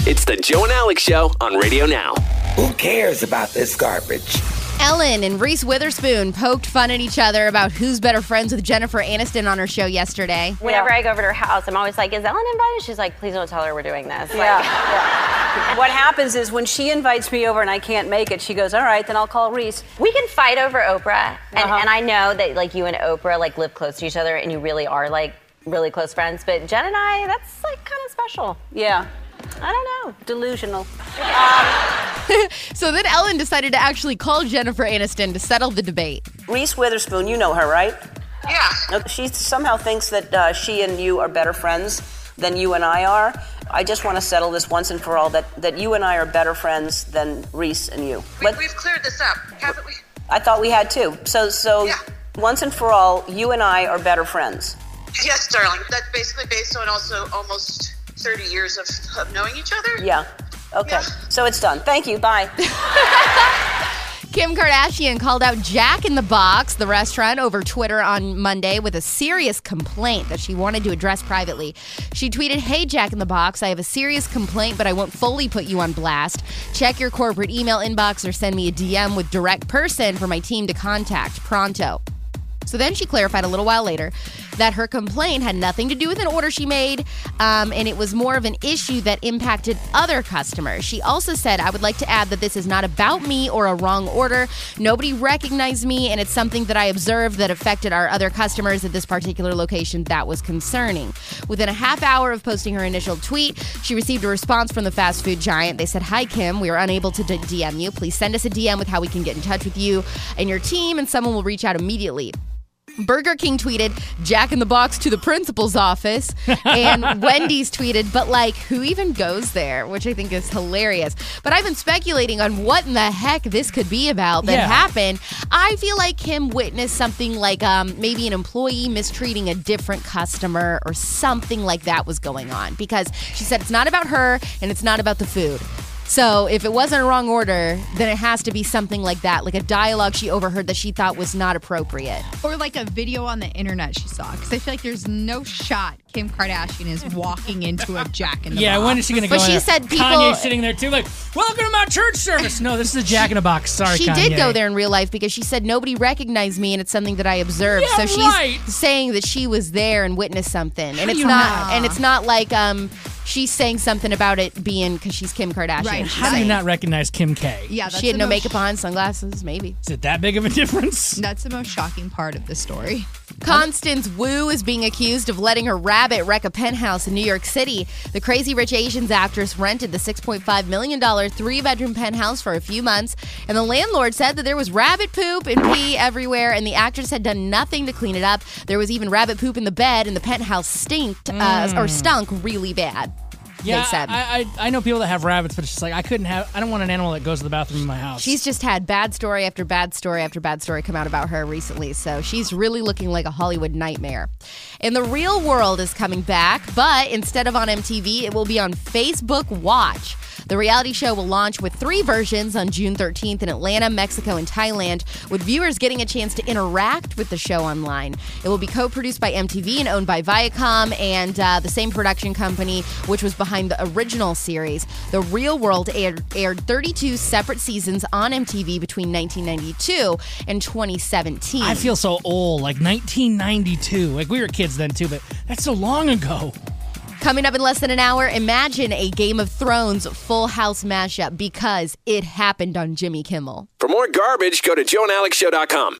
It's the Joe and Alex Show on Radio Now. Who cares about this garbage? Ellen and Reese Witherspoon poked fun at each other about who's better friends with Jennifer Aniston on her show yesterday. Whenever I go over to her house, I'm always like, is Ellen invited? She's like, please don't tell her we're doing this. What happens is when she invites me over and I can't make it, she goes, all right, then I'll call Reese. We can fight over Oprah. And I know that like you and Oprah like live close to each other and you really are like really close friends. But Jen and I, that's like kind of special. Yeah. I don't know. Delusional. So then Ellen decided to actually call Jennifer Aniston to settle the debate. Reese Witherspoon, you know her, right? Yeah. She somehow thinks that she and you are better friends than you and I are. I just want to settle this once and for all, that you and I are better friends than Reese and you. We've cleared this up, haven't we? I thought we had too. So Yeah. Once and for all, you and I are better friends. Yes, darling. That's basically based on also almost 30 years of knowing each other. Yeah. Okay. Yeah. So it's done. Thank you. Bye. Kim Kardashian called out Jack in the Box, the restaurant, over Twitter on Monday with a serious complaint that she wanted to address privately. She tweeted, "Hey, Jack in the Box, I have a serious complaint, but I won't fully put you on blast. Check your corporate email inbox or send me a DM with direct person for my team to contact pronto." So then she clarified a little while later that her complaint had nothing to do with an order she made, and it was more of an issue that impacted other customers. She also said, "I would like to add that this is not about me or a wrong order. Nobody recognized me, and it's something that I observed that affected our other customers at this particular location that was concerning." Within a half hour of posting her initial tweet, she received a response from the fast food giant. They said, "Hi, Kim. We are unable to DM you. Please send us a DM with how we can get in touch with you and your team, and someone will reach out immediately." Burger King tweeted, "Jack in the Box to the principal's office." And Wendy's tweeted, "But like, who even goes there?" Which I think is hilarious. But I've been speculating on what in the heck this could be about that happened. I feel like Kim witnessed something like maybe an employee mistreating a different customer or something like that was going on. Because she said it's not about her and it's not about the food. So if it wasn't a wrong order, then it has to be something like that, like a dialogue she overheard that she thought was not appropriate. Or like a video on the internet she saw. Because I feel like there's no shot Kim Kardashian is walking into a Jack in the Box. Yeah, when is she going to go But in she there? said people... Kanye's sitting there too, like, welcome to my church service. No, this is a Jack in the Box. Sorry, She Kanye. did go there in real life because she said nobody recognized me and it's something that I observed. Yeah, so right. she's saying that she was there and witnessed something. And it's you not know? and it's not like she's saying something about it being because she's Kim Kardashian. Right. She's How do you saying- not recognize Kim K? Yeah, that's She had the no most- makeup on, sunglasses, maybe. Is it that big of a difference? That's the most shocking part of the story. Constance Wu is being accused of letting her rabbit wreck a penthouse in New York City. The Crazy Rich Asians actress rented the $6.5 million three-bedroom penthouse for a few months, and the landlord said that there was rabbit poop and pee everywhere, and the actress had done nothing to clean it up. There was even rabbit poop in the bed, and the penthouse stunk really bad. Yeah, they said. I know people that have rabbits, but it's just like, I don't want an animal that goes to the bathroom in my house. She's just had bad story after bad story after bad story come out about her recently, so she's really looking like a Hollywood nightmare. And The Real World is coming back, but instead of on MTV, it will be on Facebook Watch. The reality show will launch with 3 versions on June 13th in Atlanta, Mexico, and Thailand, with viewers getting a chance to interact with the show online. It will be co-produced by MTV and owned by Viacom and the same production company which was behind the original series. The Real World aired 32 separate seasons on MTV between 1992 and 2017. I feel so old, like 1992. Like, we were kids then too, but that's so long ago. Coming up in less than an hour, imagine a Game of Thrones Full House mashup because it happened on Jimmy Kimmel. For more garbage, go to joeandalexshow.com.